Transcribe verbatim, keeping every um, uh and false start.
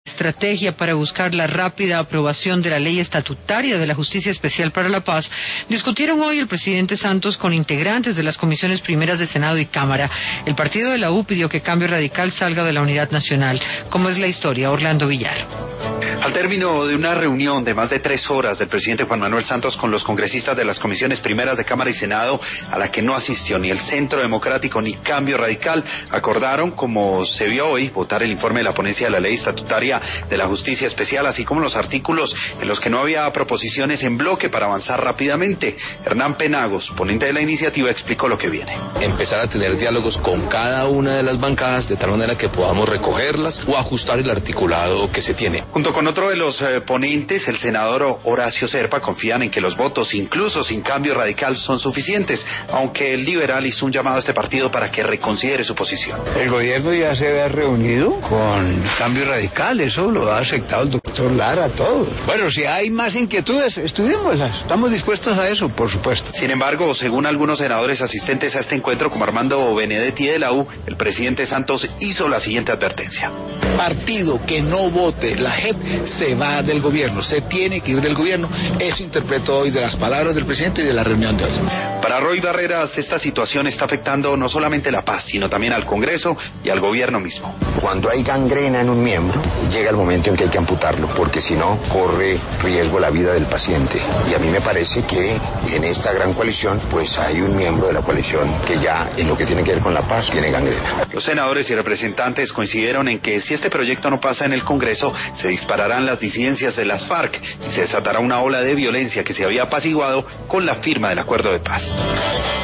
Estrategia para buscar la rápida aprobación de la ley estatutaria de la Justicia Especial para la Paz, discutieron hoy el presidente Santos con integrantes de las comisiones primeras de Senado y Cámara. El partido de la U pidió que Cambio Radical salga de la unidad nacional. ¿Cómo es la historia? Orlando Villar. Al término de una reunión de más de tres horas del presidente Juan Manuel Santos con los congresistas de las comisiones primeras de Cámara y Senado, a la que no asistió ni el Centro Democrático ni Cambio Radical, acordaron, como se vio hoy, votar el informe de la ponencia de la ley estatutaria de la Justicia Especial, así como los artículos en los que no había proposiciones en bloque para avanzar rápidamente. Hernán Penagos, ponente de la iniciativa, explicó lo que viene. Empezar a tener diálogos con cada una de las bancadas de tal manera que podamos recogerlas o ajustar el articulado que se tiene. Junto con otro de los eh, ponentes, el senador Horacio Serpa, confían en que los votos, incluso sin Cambio Radical, son suficientes, aunque el liberal hizo un llamado a este partido para que reconsidere su posición. El gobierno ya se había reunido con Cambio Radical, eso lo ha aceptado el doctor Lara, todo. Bueno, si hay más inquietudes, estudiémoslas. Estamos dispuestos a eso, por supuesto. Sin embargo, según algunos senadores asistentes a este encuentro, como Armando Benedetti de la U, el presidente Santos hizo la siguiente advertencia. Partido que no vote la J E P se va del gobierno, se tiene que ir del gobierno. Eso interpreto hoy de las palabras del presidente y de la reunión de hoy. Para Roy Barreras, esta situación está afectando no solamente la paz, sino también al Congreso y al gobierno mismo. Cuando hay gangrena en un miembro, llega el momento en que hay que amputarlo, porque si no, corre riesgo la vida del paciente. Y a mí me parece que en esta gran coalición, pues hay un miembro de la coalición que ya, en lo que tiene que ver con la paz, tiene gangrena. Los senadores y representantes coincidieron en que si este proyecto no pasa en el Congreso, se dispararán las disidencias de las FARC y se desatará una ola de violencia que se había apaciguado con la firma del acuerdo de paz.